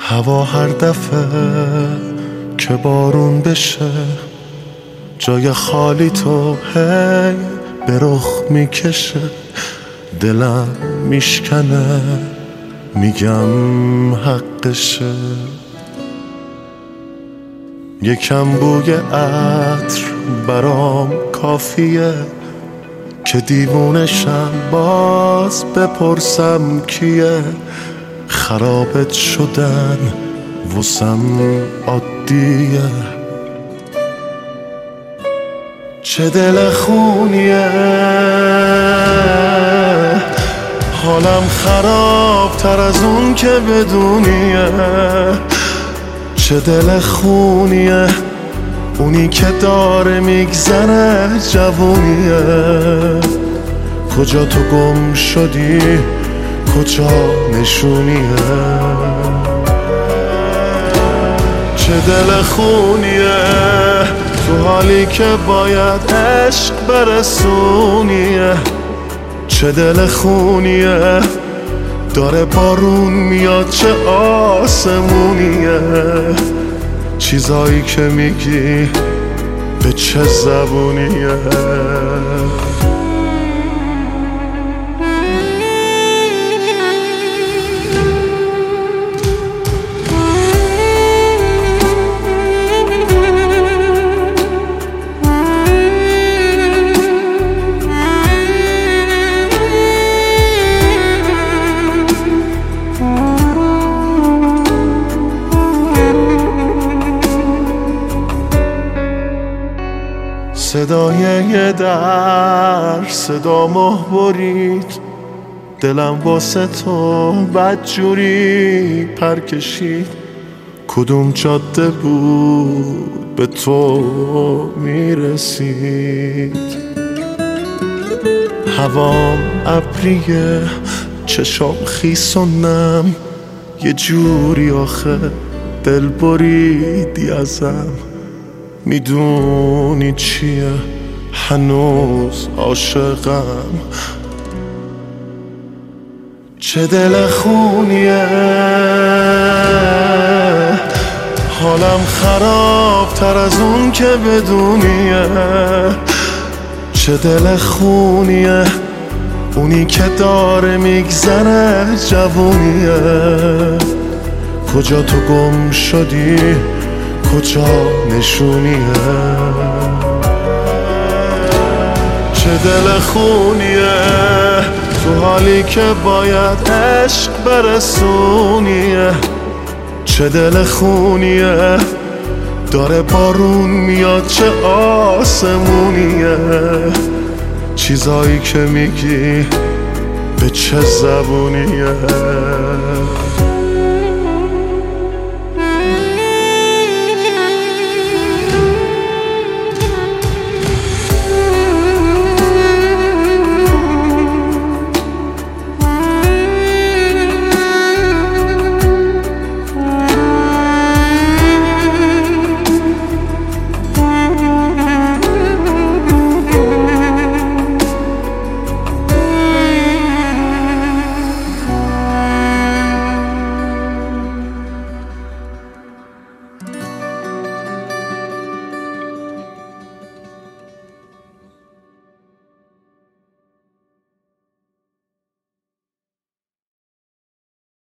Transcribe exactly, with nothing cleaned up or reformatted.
هوا هر دفعه که بارون بشه جای خالی تو هی به رخ میکشه، دلم میشکنه میگم حقشه. یکم بوی عطر برام کافیه که دیوونشم باز بپرسم کیه. خرابت شدن واسم عادیه، چه دل خونیه. حالم خراب تر از اون که بدونیه، چه دل خونیه. اونی که داره میگذره جوونیه. کجا تو گم شدی، کجا نشونیه. چه دل خونیه تو حالی که باید عشق برسونیه. چه دل خونیه داره بارون میاد، چه آسمونیه. چیزایی که میگی به چه زبونیه. صدای یه در صدا مه برید، دلم واسه تو بدجوری پر کشید. کدوم جاده بود به تو میرسید. هوام ابریه چشام خیس و نم، یه جوری آخه دل بریدی ازم. میدونی چیه هنوز عاشقم، چه دل خونیه. حالم خراب تر از اون که بدونیه، چه دل خونیه. اونی که داره میگذره جوونیه. کجا تو گم شدی، کجا نشونیه. چه دل خونیه تو حالی که باید عشق برسونیه. چه دل خونیه داره بارون میاد، چه آسمونیه. چیزایی که میگی به چه زبونیه.